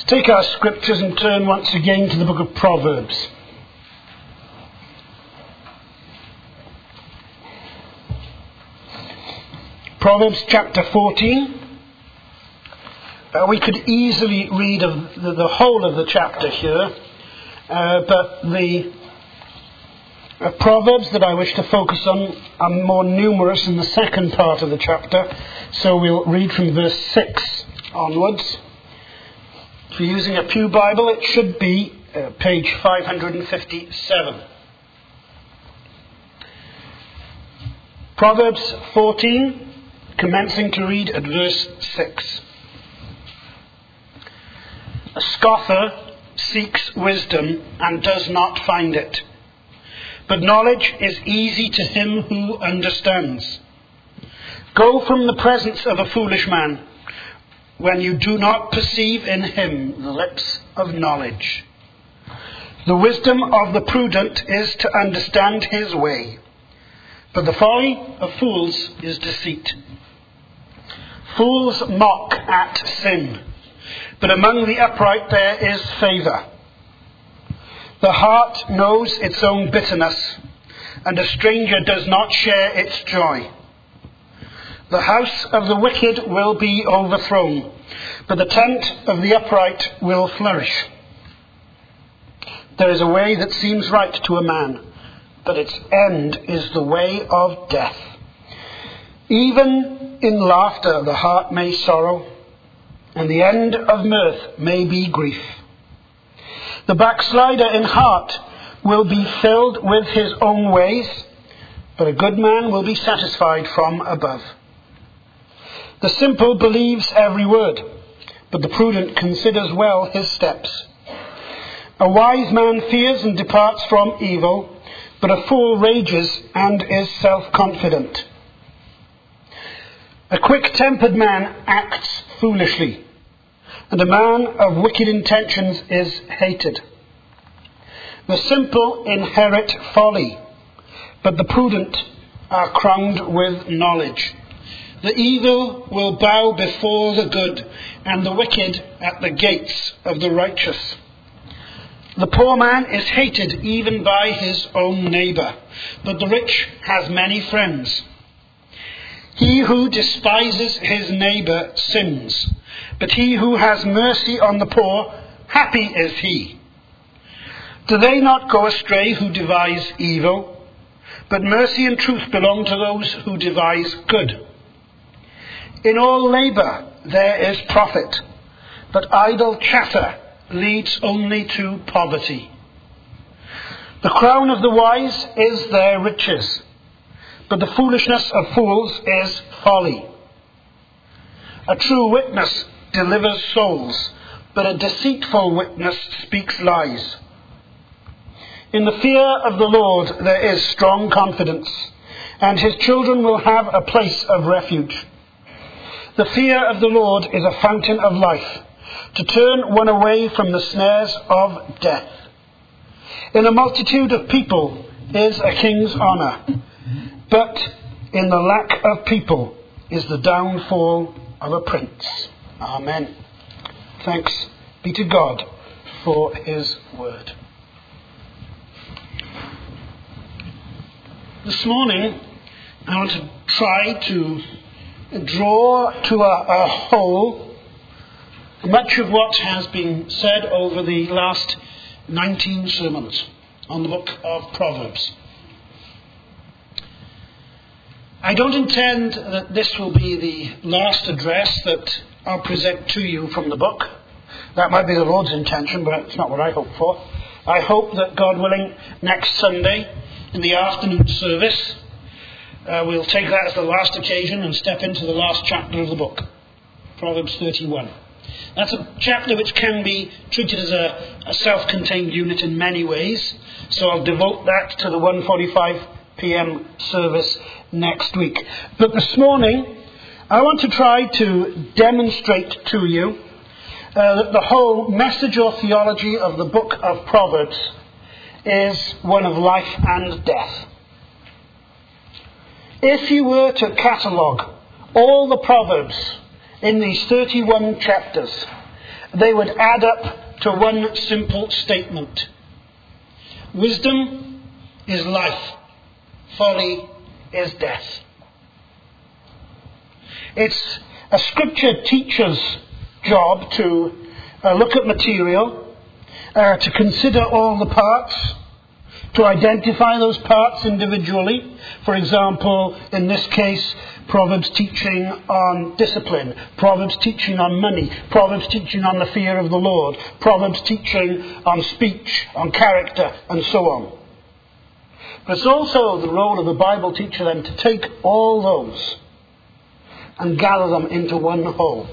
Let's take our scriptures and turn once again to the book of Proverbs. Proverbs chapter 14. We could easily read of the whole of the chapter here, but the Proverbs that I wish to focus on are more numerous in the second part of the chapter, so we'll read from verse 6 onwards. If you're using a Pew Bible, it should be page 557. Proverbs 14, commencing to read at verse 6. A scoffer seeks wisdom and does not find it, but knowledge is easy to him who understands. Go from the presence of a foolish man, when you do not perceive in him the lips of knowledge. The wisdom of the prudent is to understand his way, but the folly of fools is deceit. Fools mock at sin, but among the upright there is favour. The heart knows its own bitterness, and a stranger does not share its joy. The house of the wicked will be overthrown, but the tent of the upright will flourish. There is a way that seems right to a man, but its end is the way of death. Even in laughter the heart may sorrow, and the end of mirth may be grief. The backslider in heart will be filled with his own ways, but a good man will be satisfied from above. The simple believes every word, but the prudent considers well his steps. A wise man fears and departs from evil, but a fool rages and is self-confident. A quick-tempered man acts foolishly, and a man of wicked intentions is hated. The simple inherit folly, but the prudent are crowned with knowledge. The evil will bow before the good, and the wicked at the gates of the righteous. The poor man is hated even by his own neighbour, but the rich has many friends. He who despises his neighbour sins, but he who has mercy on the poor, happy is he. Do they not go astray who devise evil? But mercy and truth belong to those who devise good. In all labour there is profit, but idle chatter leads only to poverty. The crown of the wise is their riches, but the foolishness of fools is folly. A true witness delivers souls, but a deceitful witness speaks lies. In the fear of the Lord there is strong confidence, and his children will have a place of refuge. The fear of the Lord is a fountain of life, to turn one away from the snares of death. In a multitude of people is a king's honour, but in the lack of people is the downfall of a prince. Amen. Thanks be to God for his word. This morning I want to try to draw to a whole much of what has been said over the last 19 sermons on the book of Proverbs. I don't intend that this will be the last address that I'll present to you from the book. That might be the Lord's intention, but it's not what I hope for. I hope that, God willing, next Sunday in the afternoon service, we'll take that as the last occasion and step into the last chapter of the book, Proverbs 31. That's a chapter which can be treated as a self-contained unit in many ways, so I'll devote that to the 1:45 p.m. service next week. But this morning, I want to try to demonstrate to you that the whole message or theology of the book of Proverbs is one of life and death. If you were to catalogue all the Proverbs in these 31 chapters they would add up to one simple statement. Wisdom is life. Folly is death. It's a scripture teacher's job to look at material, to consider all the parts, to identify those parts individually. For example, in this case, Proverbs teaching on discipline, Proverbs teaching on money, Proverbs teaching on the fear of the Lord, Proverbs teaching on speech, on character, and so on. But it's also the role of the Bible teacher then to take all those and gather them into one whole.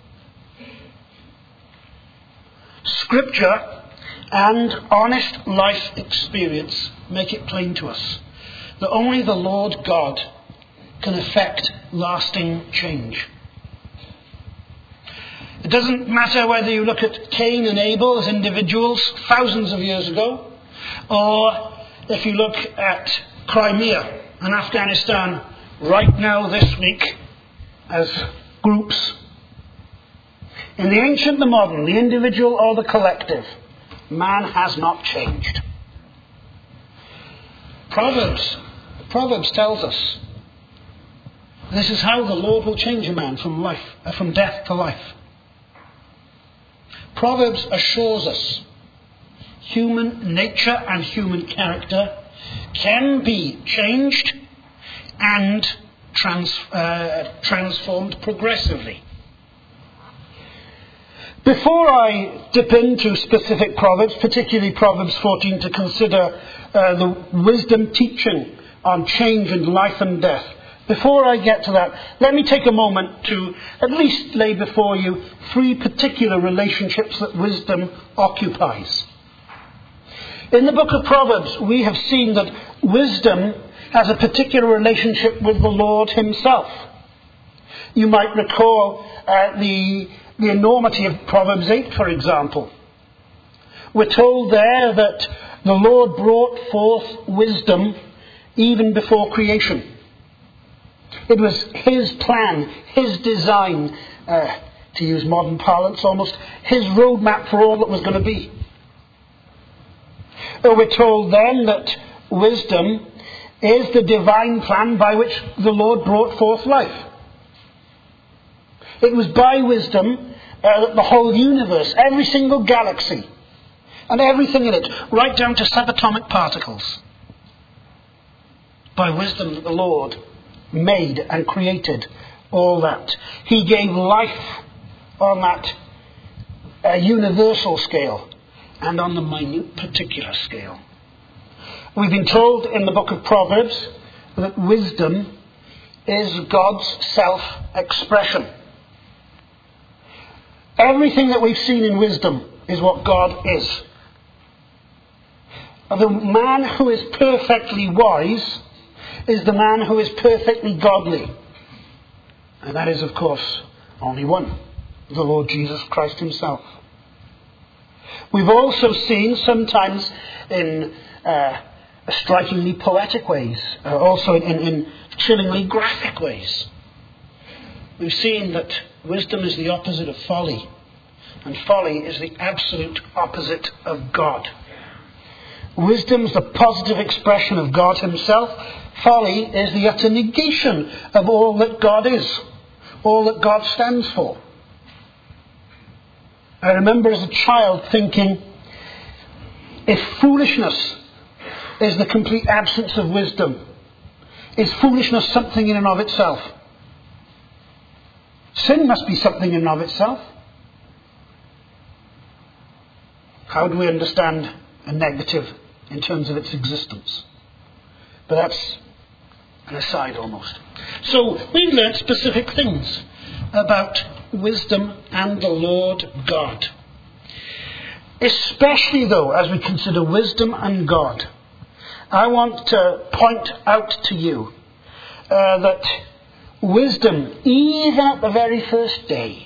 Scripture and honest life experience make it plain to us that only the Lord God can effect lasting change. It doesn't matter whether you look at Cain and Abel as individuals thousands of years ago, or if you look at Crimea and Afghanistan right now this week as groups. In the ancient, the modern, the individual or the collective, man has not changed. Proverbs tells us this is how the Lord will change a man from death to life. Proverbs assures us human nature and human character can be changed and transformed progressively. Before I dip into specific Proverbs, particularly Proverbs 14, to consider the wisdom teaching on change in life and death, before I get to that, let me take a moment to at least lay before you three particular relationships that wisdom occupies. In the book of Proverbs, we have seen that wisdom has a particular relationship with the Lord himself. You might recall the enormity of Proverbs 8, for example. We're told there that the Lord brought forth wisdom even before creation. It was his plan, his design, to use modern parlance almost, his roadmap for all that was going to be. We're told then that wisdom is the divine plan by which the Lord brought forth life. It was by wisdom that the whole universe, every single galaxy, and everything in it, right down to subatomic particles, by wisdom that the Lord made and created all that. He gave life on that universal scale and on the minute particular scale. We've been told in the book of Proverbs that wisdom is God's self-expression. Everything that we've seen in wisdom is what God is. The man who is perfectly wise is the man who is perfectly godly. And that is, of course, only one, the Lord Jesus Christ himself. We've also seen, sometimes in strikingly poetic ways, also in chillingly graphic ways, we've seen that wisdom is the opposite of folly, and folly is the absolute opposite of God. Wisdom is the positive expression of God himself. Folly is the utter negation of all that God is, all that God stands for. I remember as a child thinking, if foolishness is the complete absence of wisdom, is foolishness something in and of itself? Sin must be something in and of itself. How do we understand a negative in terms of its existence? But that's an aside almost. So we've learnt specific things about wisdom and the Lord God. Especially though, as we consider wisdom and God, I want to point out to you that wisdom, even at the very first day,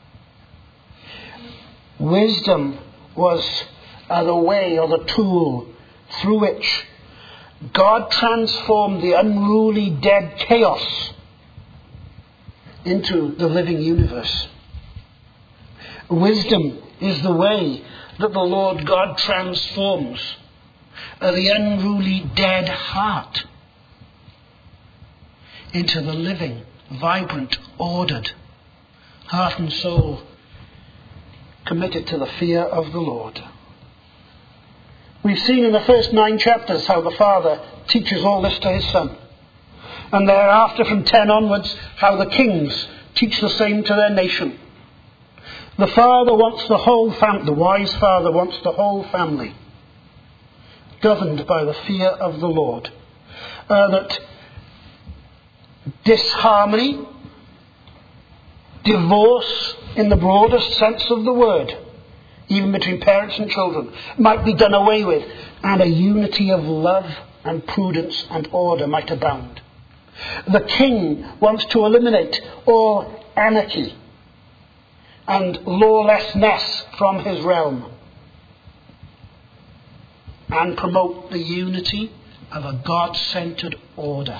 wisdom was the way or the tool through which God transformed the unruly dead chaos into the living universe. Wisdom is the way that the Lord God transforms the unruly dead heart into the living, vibrant, ordered heart and soul committed to the fear of the Lord. We've seen in the first 9 chapters how the Father teaches all this to his Son. And thereafter, from 10 onwards, how the kings teach the same to their nation. The Father wants the whole family, the wise Father wants the whole family governed by the fear of the Lord. That disharmony, divorce in the broadest sense of the word, even between parents and children, might be done away with, and a unity of love and prudence and order might abound. The king wants to eliminate all anarchy and lawlessness from his realm and promote the unity of a God-centered order.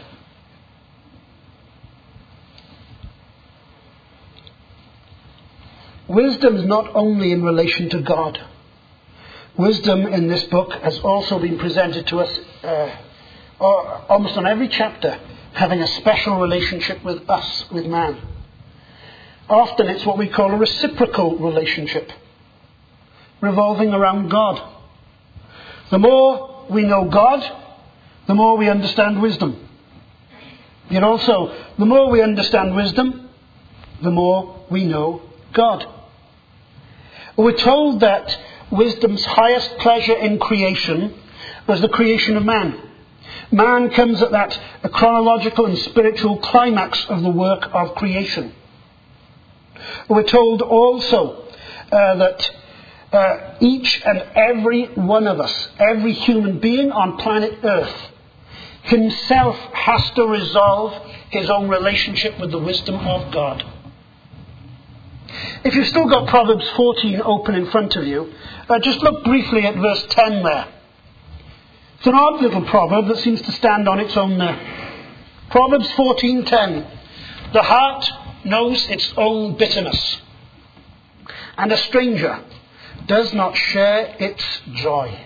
Wisdom is not only in relation to God. Wisdom in this book has also been presented to us almost on every chapter, having a special relationship with us, with man. Often it's what we call a reciprocal relationship, revolving around God. The more we know God, the more we understand wisdom. Yet also, the more we understand wisdom, the more we know God. We're told that wisdom's highest pleasure in creation was the creation of man. Man comes at that chronological and spiritual climax of the work of creation. We're told also that each and every one of us, every human being on planet Earth, himself has to resolve his own relationship with the wisdom of God. If you've still got Proverbs 14 open in front of you, just look briefly at verse 10 there. It's an odd little proverb that seems to stand on its own there. Proverbs 14:10. The heart knows its own bitterness, and a stranger does not share its joy.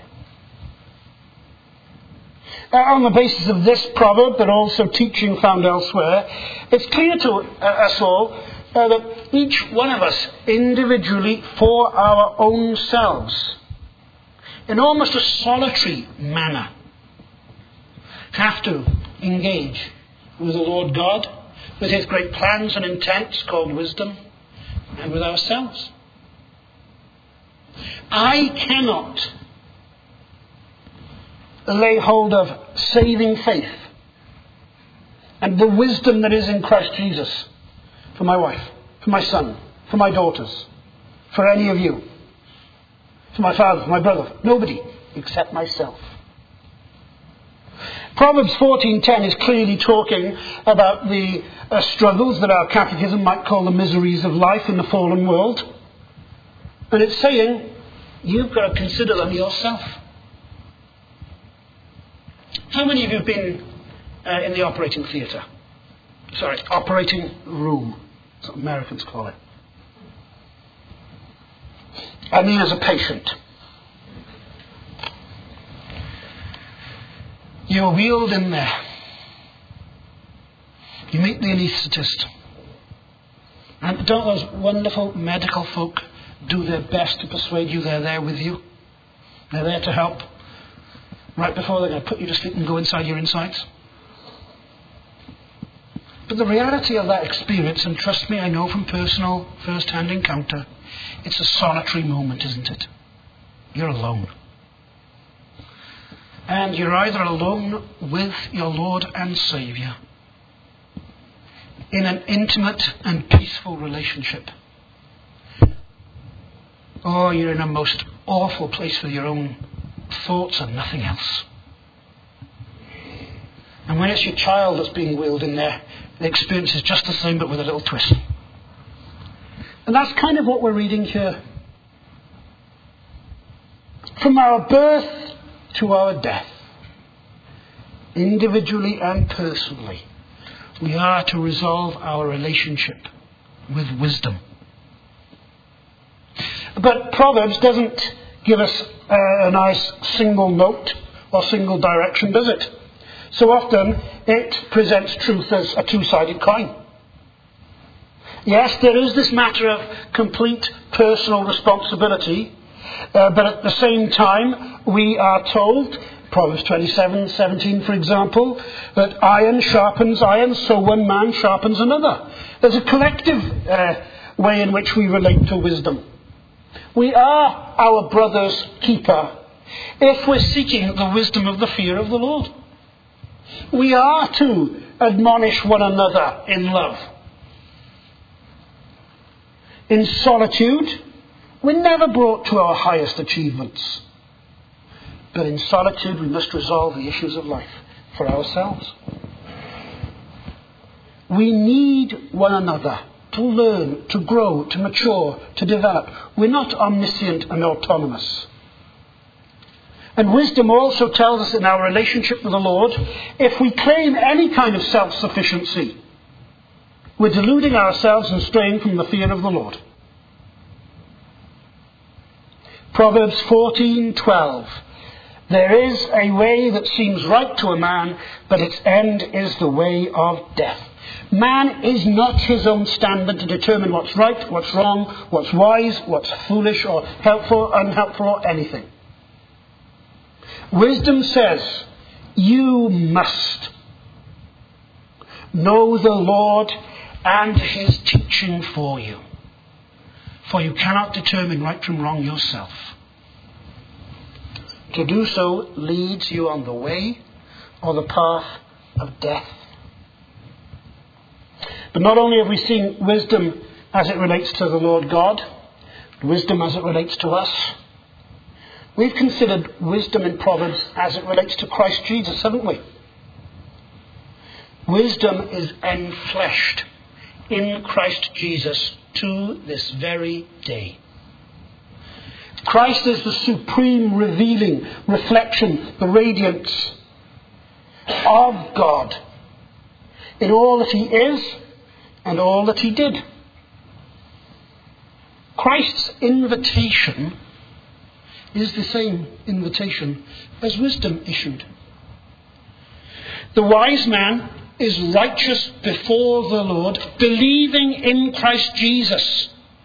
On the basis of this proverb, but also teaching found elsewhere, it's clear to us all that each one of us individually, for our own selves, in almost a solitary manner, have to engage with the Lord God, with his great plans and intents called wisdom, and with ourselves. I cannot lay hold of saving faith and the wisdom that is in Christ Jesus for my wife, for my son, for my daughters, for any of you, for my father, for my brother. Nobody except myself. Proverbs 14:10 is clearly talking about the struggles that our catechism might call the miseries of life in the fallen world. And it's saying, you've got to consider them yourself. How many of you have been in the operating theatre? Sorry, operating room. That's what Americans call it. I mean as a patient. You're wheeled in there. You meet the anaesthetist. And don't those wonderful medical folk do their best to persuade you they're there with you? They're there to help right before they're going to put you to sleep and go inside your insides. But the reality of that experience, and trust me, I know from personal first-hand encounter, it's a solitary moment, isn't it? You're alone. And you're either alone with your Lord and Saviour in an intimate and peaceful relationship, or you're in a most awful place with your own thoughts and nothing else. And when it's your child that's being wheeled in there, the experience is just the same but with a little twist. And that's kind of what we're reading here. From our birth to our death, individually and personally, we are to resolve our relationship with wisdom. But Proverbs doesn't give us a nice single note or single direction, does it? So often it presents truth as a two-sided coin. Yes, there is this matter of complete personal responsibility, but at the same time we are told, Proverbs 27:17 for example, that iron sharpens iron, so one man sharpens another. There's a collective way in which we relate to wisdom. We are our brother's keeper if we're seeking the wisdom of the fear of the Lord. We are to admonish one another in love. In solitude, we're never brought to our highest achievements. But in solitude, we must resolve the issues of life for ourselves. We need one another to learn, to grow, to mature, to develop. We're not omniscient and autonomous. And wisdom also tells us in our relationship with the Lord, if we claim any kind of self-sufficiency, we're deluding ourselves and straying from the fear of the Lord. Proverbs 14:12. There is a way that seems right to a man, but its end is the way of death. Man is not his own standard to determine what's right, what's wrong, what's wise, what's foolish or helpful, unhelpful or anything. Wisdom says, you must know the Lord and his teaching for you. For you cannot determine right from wrong yourself. To do so leads you on the way or the path of death. But not only have we seen wisdom as it relates to the Lord God, wisdom as it relates to us, we've considered wisdom in Proverbs as it relates to Christ Jesus, haven't we? Wisdom is enfleshed in Christ Jesus to this very day. Christ is the supreme revealing reflection, the radiance of God in all that he is and all that he did. Christ's invitation is the same invitation as wisdom issued. The wise man is righteous before the Lord, believing in Christ Jesus.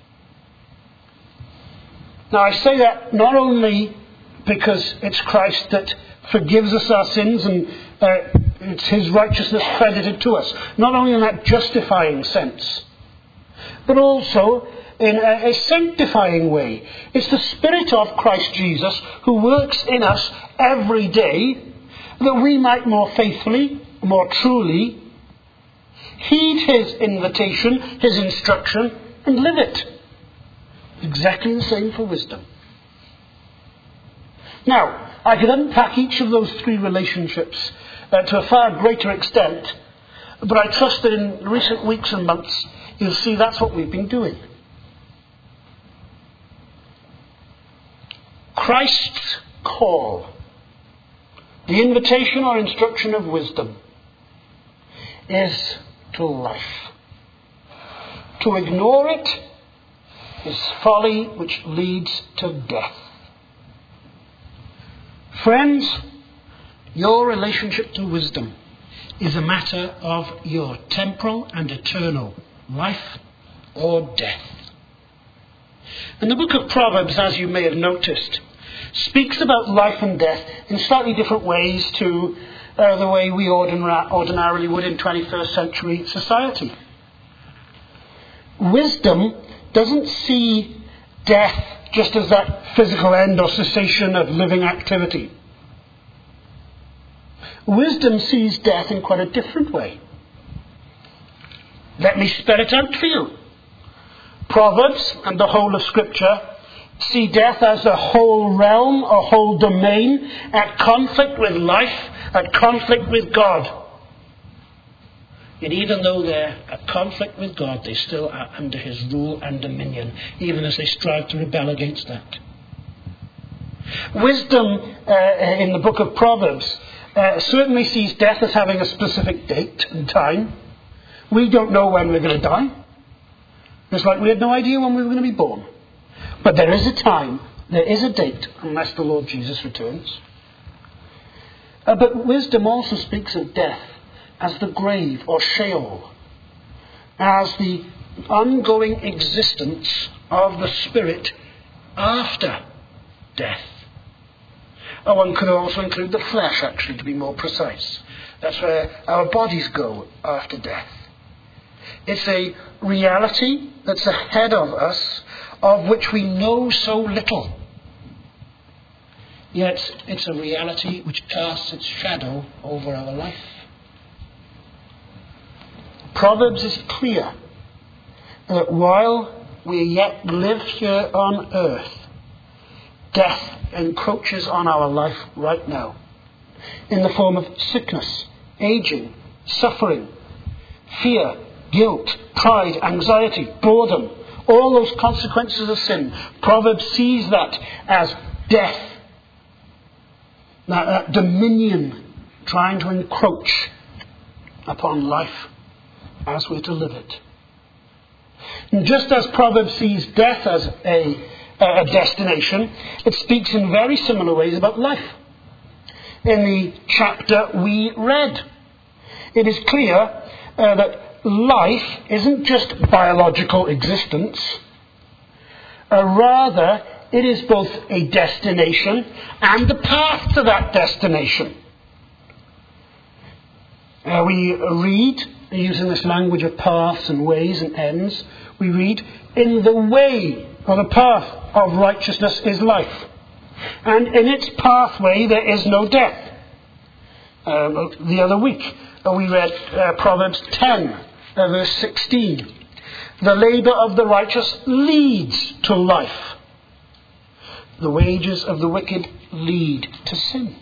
Now I say that not only because it's Christ that forgives us our sins and it's his righteousness credited to us, not only in that justifying sense, but also in a sanctifying way. It's the Spirit of Christ Jesus who works in us every day that we might more faithfully, more truly heed his invitation, his instruction, and live it. Exactly the same for wisdom. Now, I could unpack each of those three relationships to a far greater extent, but I trust that in recent weeks and months you'll see that's what we've been doing. Christ's call, the invitation or instruction of wisdom, is to life. To ignore it is folly which leads to death. Friends, your relationship to wisdom is a matter of your temporal and eternal life or death. And the book of Proverbs, as you may have noticed, speaks about life and death in slightly different ways to the way we ordinarily would in 21st century society. Wisdom doesn't see death just as that physical end or cessation of living activity. Wisdom sees death in quite a different way. Let me spell it out for you. Proverbs and the whole of Scripture see death as a whole realm, a whole domain, at conflict with life, at conflict with God. Yet even though they're at conflict with God, they still are under his rule and dominion, even as they strive to rebel against that. Wisdom in the book of Proverbs certainly sees death as having a specific date and time. We don't know when we're going to die. It's like we had no idea when we were going to be born. But there is a time, there is a date, unless the Lord Jesus returns. But wisdom also speaks of death as the grave or Sheol, as the ongoing existence of the spirit after death. One could also include the flesh, actually, to be more precise. That's where our bodies go after death. It's a reality that's ahead of us, of which we know so little. Yet it's a reality which casts its shadow over our life. Proverbs is clear that while we yet live here on earth, death encroaches on our life right now in the form of sickness, aging, suffering, fear, guilt, pride, anxiety, boredom, all those consequences of sin. Proverbs sees that as death, that dominion trying to encroach upon life as we're to live it. And just as Proverbs sees death as a destination, it speaks in very similar ways about life. In the chapter we read, it is clear that life isn't just biological existence. Rather, it is both a destination and the path to that destination. We read, using this language of paths and ways and ends, we read, in the way or the path of righteousness is life, and in its pathway there is no death. The other week we read Proverbs 10, verse 16. The labour of the righteous leads to life. The wages of the wicked lead to sin.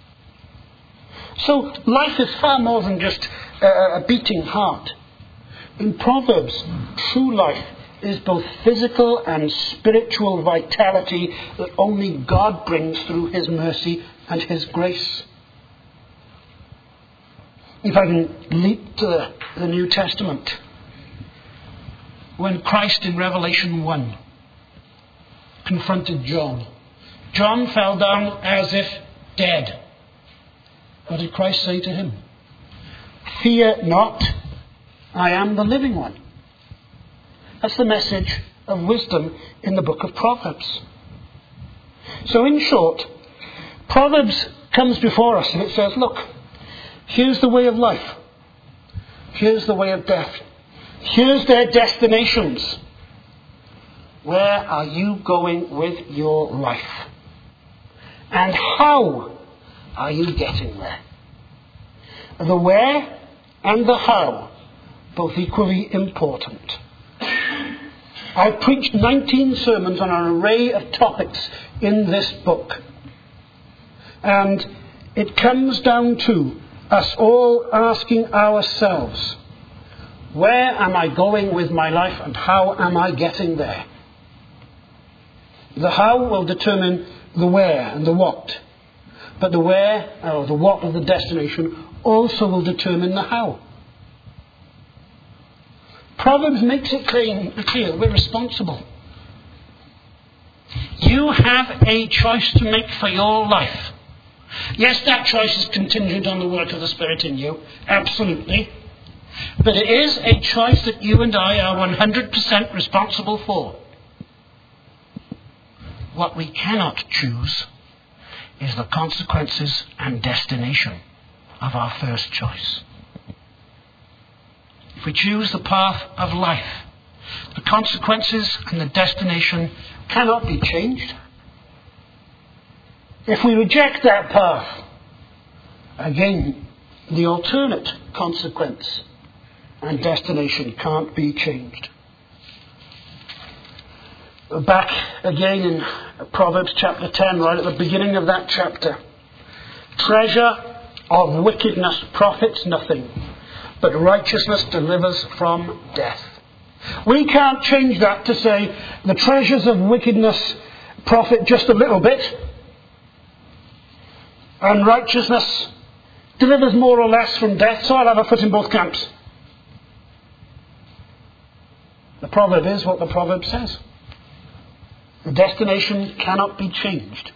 So life is far more than just a beating heart. In Proverbs, true life is both physical and spiritual vitality that only God brings through his mercy and his grace. If I can leap to the New Testament, when Christ in Revelation 1 confronted John, John fell down as if dead. What did Christ say to him? Fear not, I am the living one. That's the message of wisdom in the book of Proverbs. So in short, Proverbs comes before us and it says, look, here's the way of life. Here's the way of death. Here's their destinations. Where are you going with your life? And how are you getting there? The where and the how, both equally important. I've preached 19 sermons on an array of topics in this book. And it comes down to us all asking ourselves, where am I going with my life and how am I getting there? The how will determine the where and the what. But the where, or the what of the destination, also will determine the how. Proverbs makes it clear we're responsible. You have a choice to make for your life. Yes, that choice is contingent on the work of the Spirit in you, absolutely. But it is a choice that you and I are 100% responsible for. What we cannot choose is the consequences and destination of our first choice. If we choose the path of life, the consequences and the destination cannot be changed. If we reject that path, again, the alternate consequence and destination can't be changed. Back again in Proverbs chapter 10, right at the beginning of that chapter. Treasure of wickedness profits nothing, but righteousness delivers from death. We can't change that to say the treasures of wickedness profit just a little bit, and righteousness delivers more or less from death, so I'll have a foot in both camps. The proverb is what the proverb says. The destination cannot be changed.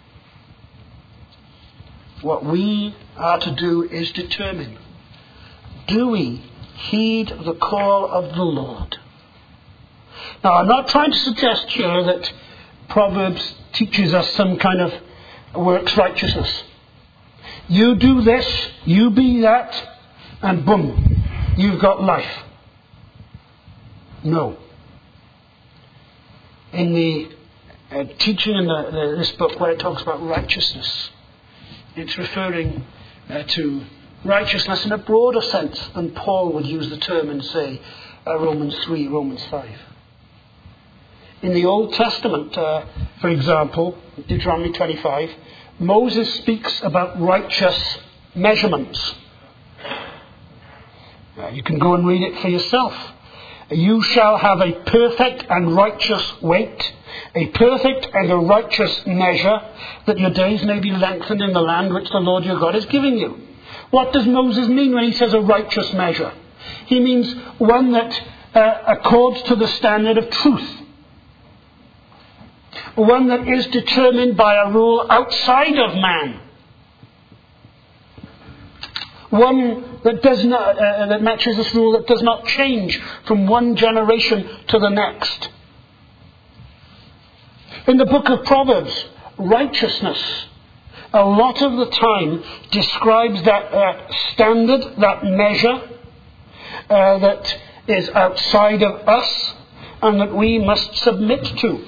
What we are to do is determine, do we heed the call of the Lord? Now, I'm not trying to suggest here that Proverbs teaches us some kind of works righteousness. You do this, you be that, and boom, you've got life. No. In the teaching in this book where it talks about righteousness, it's referring to righteousness in a broader sense than Paul would use the term in, say, Romans 3, Romans 5. In the Old Testament, for example, Deuteronomy 25, Moses speaks about righteous measurements. You can go and read it for yourself. You shall have a perfect and righteous weight, a perfect and a righteous measure, that your days may be lengthened in the land which the Lord your God is giving you. What does Moses mean when he says a righteous measure? He means one that accords to the standard of truth. One that is determined by a rule outside of man. One that does not that matches this rule that does not change from one generation to the next. In the book of Proverbs, righteousness a lot of the time describes that standard, that measure that is outside of us and that we must submit to.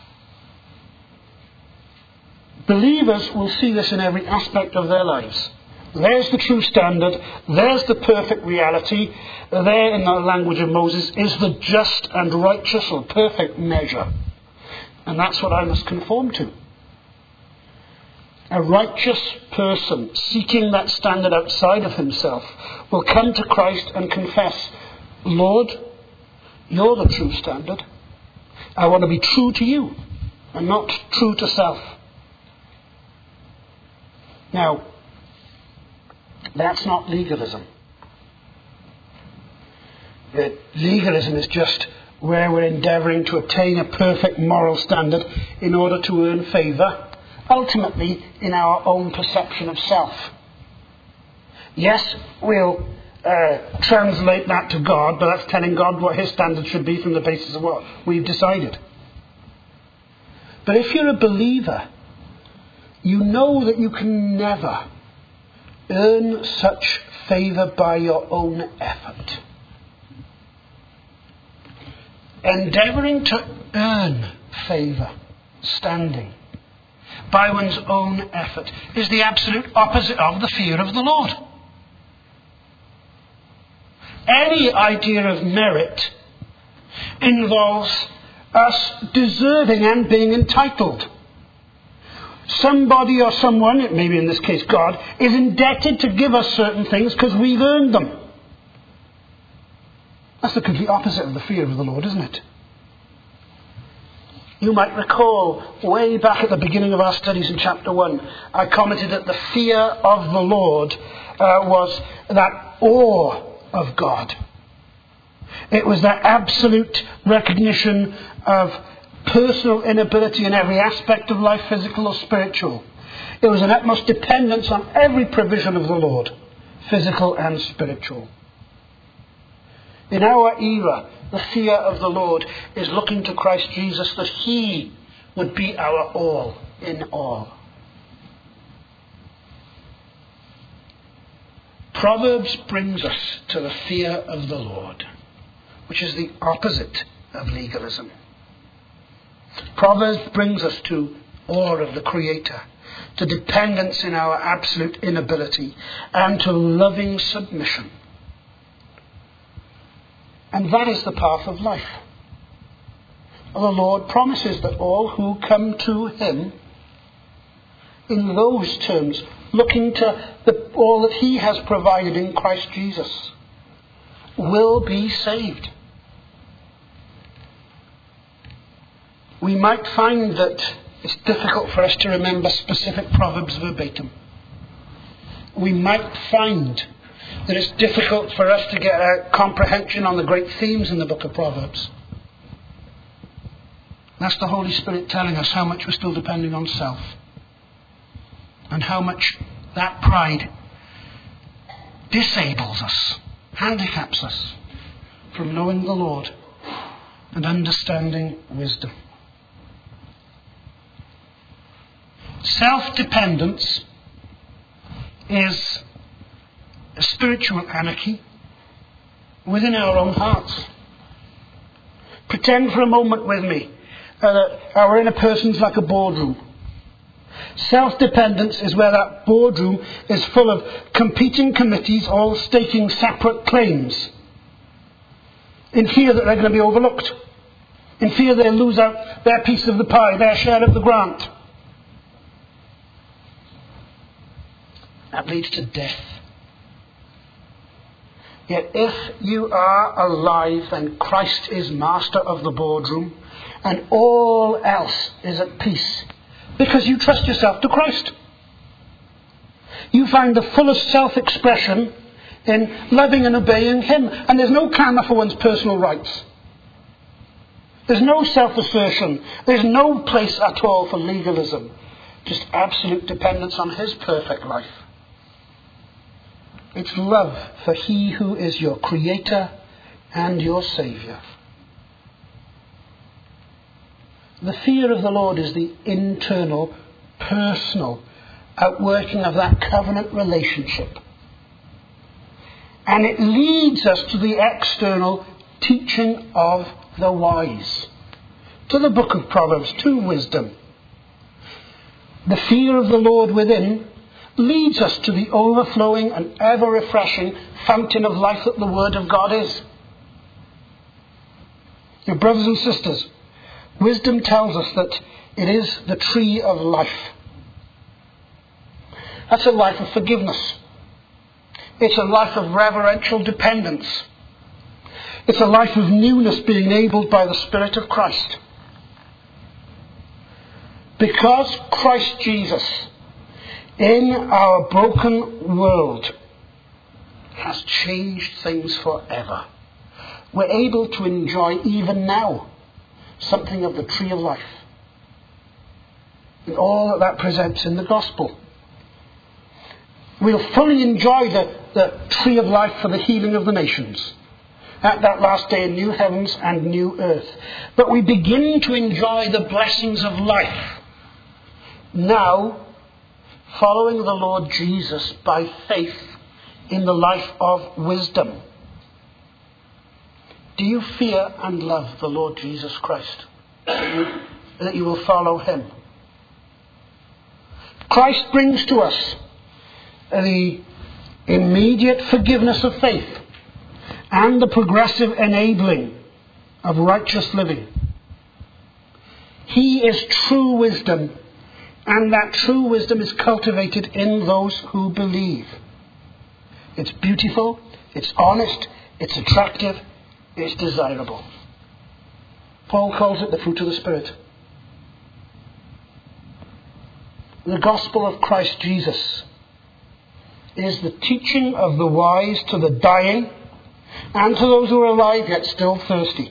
Believers will see this in every aspect of their lives. There's the true standard. There's the perfect reality. There, in the language of Moses, is the just and righteous or perfect measure. And that's what I must conform to. A righteous person seeking that standard outside of himself will come to Christ and confess, Lord, you're the true standard. I want to be true to you and not true to self. Now, that's not legalism. Legalism is just where we're endeavouring to attain a perfect moral standard in order to earn favour, ultimately in our own perception of self. Yes, we'll translate that to God, but that's telling God what his standard should be from the basis of what we've decided. But if you're a believer, you know that you can never earn such favour by your own effort. Endeavouring to earn favour, standing, by one's own effort is the absolute opposite of the fear of the Lord. Any idea of merit involves us deserving and being entitled. Somebody or someone, maybe in this case God, is indebted to give us certain things because we've earned them. That's the complete opposite of the fear of the Lord, isn't it? You might recall way back at the beginning of our studies in chapter 1, I commented that the fear of the Lord was that awe of God. It was that absolute recognition of personal inability in every aspect of life, physical or spiritual. It was an utmost dependence on every provision of the Lord, physical and spiritual. In our era, the fear of the Lord is looking to Christ Jesus that he would be our all in all. Proverbs brings us to the fear of the Lord, which is the opposite of legalism. Proverbs brings us to awe of the Creator, to dependence in our absolute inability, and to loving submission. And that is the path of life. The Lord promises that all who come to him in those terms, looking to all that he has provided in Christ Jesus, will be saved. We might find that it's difficult for us to remember specific proverbs verbatim. We might find that it's difficult for us to get a comprehension on the great themes in the book of Proverbs. That's the Holy Spirit telling us how much we're still depending on self. And how much that pride disables us, handicaps us from knowing the Lord and understanding wisdom. Self-dependence is a spiritual anarchy within our own hearts. Pretend for a moment with me that our inner person's like a boardroom. Self-dependence is where that boardroom is full of competing committees all staking separate claims in fear that they're going to be overlooked, in fear they'll lose out their piece of the pie, their share of the grant. That leads to death. Yet if you are alive, then Christ is master of the boardroom and all else is at peace because you trust yourself to Christ. You find the fullest self-expression in loving and obeying Him, and there's no clamour for one's personal rights. There's no self-assertion. There's no place at all for legalism. Just absolute dependence on His perfect life. It's love for He who is your Creator and your Saviour. The fear of the Lord is the internal, personal outworking of that covenant relationship. And it leads us to the external teaching of the wise, to the book of Proverbs, to wisdom. The fear of the Lord within leads us to the overflowing and ever-refreshing fountain of life that the Word of God is. Your brothers and sisters, wisdom tells us that it is the tree of life. That's a life of forgiveness. It's a life of reverential dependence. It's a life of newness being enabled by the Spirit of Christ. Because Christ Jesus, in our broken world, has changed things forever, we're able to enjoy even now something of the tree of life and all that presents in the gospel. We'll fully enjoy the tree of life for the healing of the nations at that last day in new heavens and new earth. But we begin to enjoy the blessings of life now, following the Lord Jesus by faith in the life of wisdom. Do you fear and love the Lord Jesus Christ? That you will follow Him? Christ brings to us the immediate forgiveness of faith and the progressive enabling of righteous living. He is true wisdom, and that true wisdom is cultivated in those who believe. It's beautiful, it's honest, it's attractive, it's desirable. Paul calls it the fruit of the Spirit. The gospel of Christ Jesus is the teaching of the wise to the dying and to those who are alive yet still thirsty.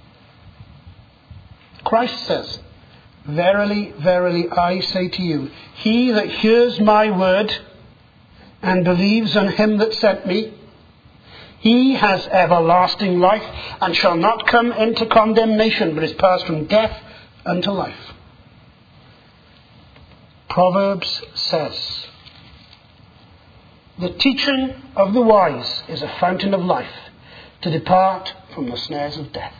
Christ says, "Verily, verily, I say to you, he that hears my word and believes on him that sent me, he has everlasting life and shall not come into condemnation, but is passed from death unto life." Proverbs says, "The teaching of the wise is a fountain of life, to depart from the snares of death."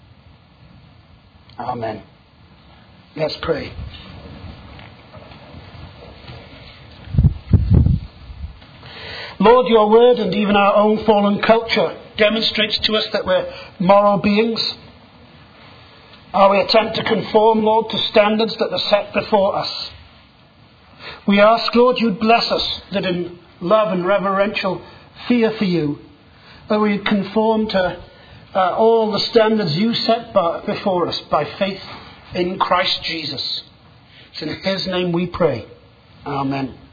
Amen. Let's pray. Lord, your word and even our own fallen culture demonstrates to us that we're moral beings. We attempt to conform, Lord, to standards that are set before us. We ask, Lord, you'd bless us, that in love and reverential fear for you, that we conform to all the standards you set before us by faith in Christ Jesus. It's in his name we pray. Amen.